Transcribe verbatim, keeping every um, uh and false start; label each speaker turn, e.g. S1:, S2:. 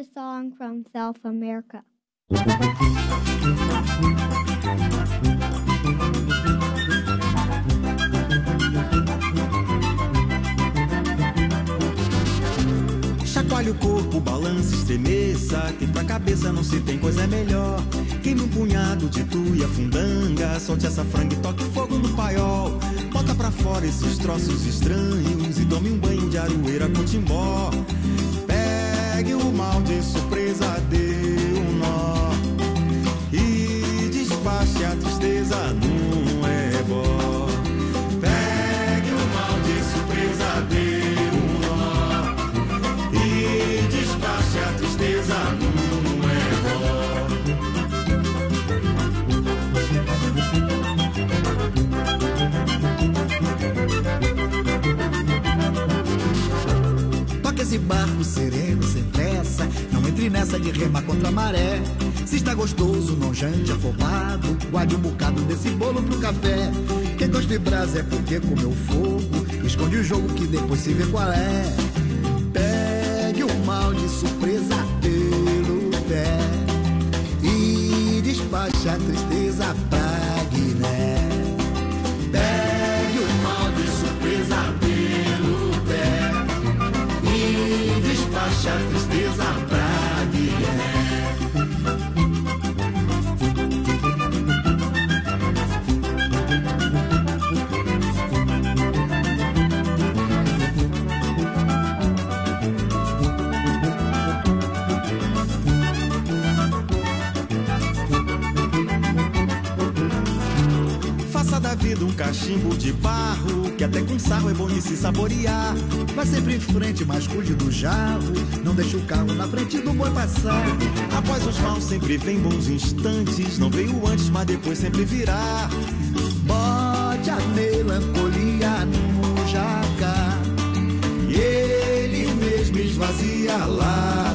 S1: a song from South America.
S2: Chacoalhe o corpo, balance, estremeça, que pra cabeça não se tem coisa melhor. Queime um punhado de tuia, fundanga, solte essa franga e toque fogo no paiol. Bota pra fora esses troços estranhos e tome um banho de aroeira com timbó. Pegue o mal de surpresa, dê um nó e despache a tristeza num ebó. Pegue o mal de surpresa, dê um nó e despache a tristeza num ebó.
S3: Toque esse barco sereno, sem pressa, não entre nessa de remar contra a maré. Se está gostoso, não jante afobado, guarde um bocado desse bolo pro café. Quem gosta de brasa é porque comeu fogo, esconde o jogo que depois se vê qual é. Pegue o mal de surpresa pelo pé e despache a tristeza pra Guiné. Pegue o mal de surpresa pelo pé e despache a tristeza pra Guiné.
S2: Da vida um cachimbo de barro, que até com sarro é bom de se saborear.
S3: Vai sempre em frente, mas cuide do jarro, não deixe o carro na frente do boi passar.
S2: Após os maus sempre vem bons instantes, não veio antes, mas depois sempre virá.
S3: Bote a melancolia no jacar e ele mesmo esvazia lá.